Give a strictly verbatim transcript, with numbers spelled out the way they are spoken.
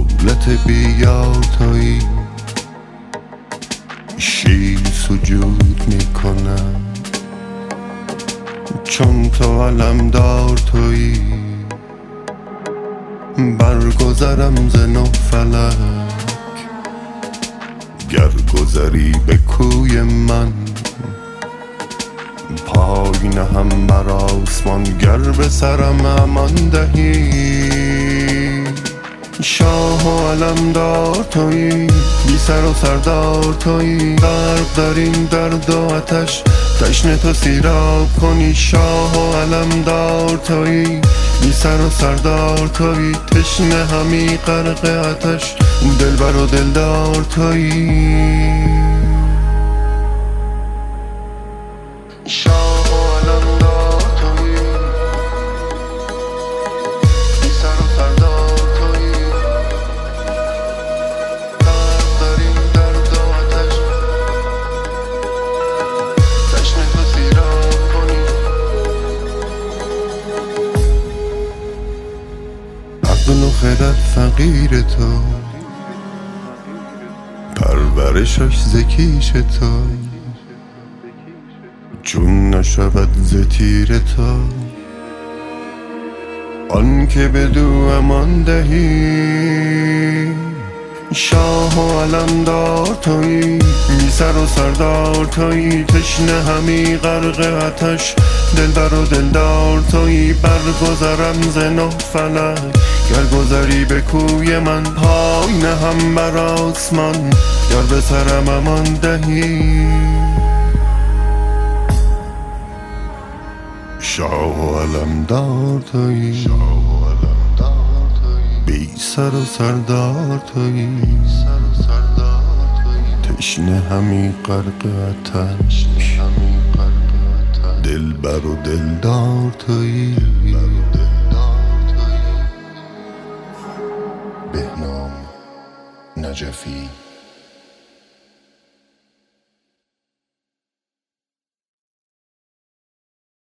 دولت بیار تویی، شیر سجود میکنم چون تو علمدار تویی. برگذرم ز نه فلک گر گذری به کوی من، پای نهم بر آسمان گر به سرم امان دهی. شاه و علمدار تویی، بی سر و سردار تویی، غرق در این درد و آتش تشنه تو سیراب کنی. شاه و علمدار تویی، بی سر و سردار تویی، تشنه همی غرق آتش دلبر و دلدار تویی. شاه و علمدار تویی، بی سر و سردار تویی، غرق در این درد و آتش تشنه تو سیراب کنی. عقل و خرد فقیر تو، پرورشش ز کیش تو، چون نشود ز تیر تو آن که بدو امان دهی. شاه و علمدار تویی، بی سر و سردار تویی، تشنه همی غرق آتش دلبر و دلدار تویی. برگذرم ز نه فلک گر گذری به کوی من، پای نهم بر آسمان گر به سرم امان دهی. شاه و علمدار تویی، بی سر و سردار تویی، تشنه همی غرق آتش دلبر و دلدار تویی. بهنام نجفی.